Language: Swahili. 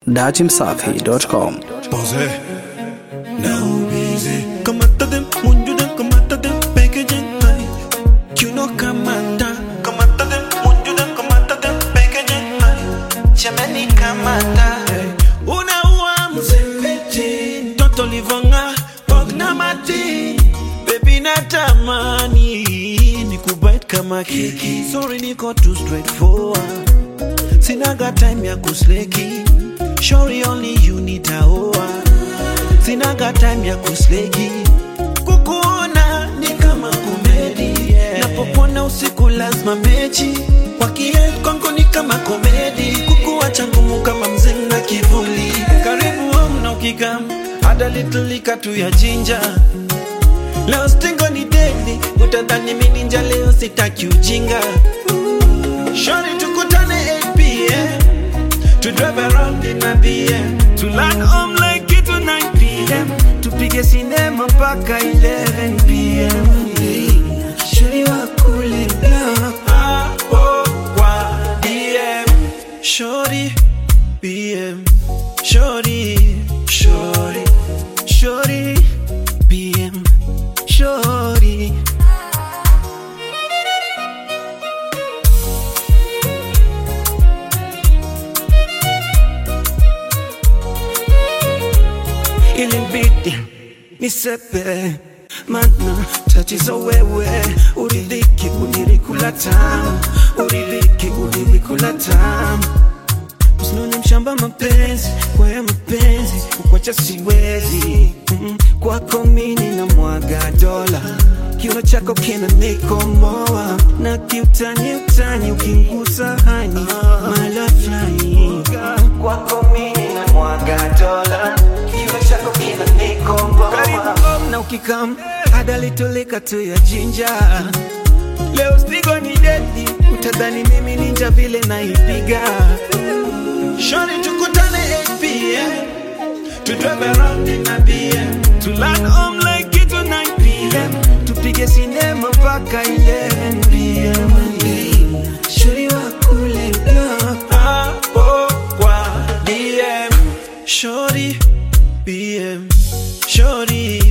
dachimsafi.com. Pose. Now busy. Kamata dem, munju dem, kamata dem, packaging high. You know kamata. Kamata dem, munju dem, kamata dem, packaging high. Jamani kamata. Una uwa mzempeti. Toto livonga, pogna mati. Baby natamani. Nikubite kama keki. Sorry niko too straightforward. Sinaga time ya kusleki. Surely only you need a hoa. Sinaga time ya kusleki. Kukuona ni kama komedi, yeah. Napopona usiku lazima mechi. Wakiet kwangu ni kama komedi. Kukuacha ngumu kama mzee na kivuli. Karibu home na ukikam. Add a little liquor to ya ginger. Leo stingo ni deadly. Utadhani mimi ninja leo sitaki ujinga. Shorty tukutane 8 p.m. To drive around in a BM. To land home like it to 9 p.m. Tupige cinema mpaka 11 p.m. Shorty wakule block hapo kwa DM. Shorty BM. Shorty BM. Shorty. Ilibidi nisepe mana tatizo wewe uridhiki ulirikula tamu uridhiki ulirikula tamu usinone mshamba mapenzi kwa ya mapenzi kukwacha siwezi kwako mini na mwaga dola kiuno chako kina nikomoa na kiutani ukingusa hani mala flying kwako mini na mwaga dola karibu na ukikam ada litoleka tu ya ginger. Leo stigo ni deadly. Utadhani mimi ninja vile naipiga. Shorty tukutane 8 p.m. To drive around in a BM. To land home like it to 9 p.m. Tupige cinema mpaka 11 p.m. Shorty wakule block hapo kwa DM. Shorty BM. Shorty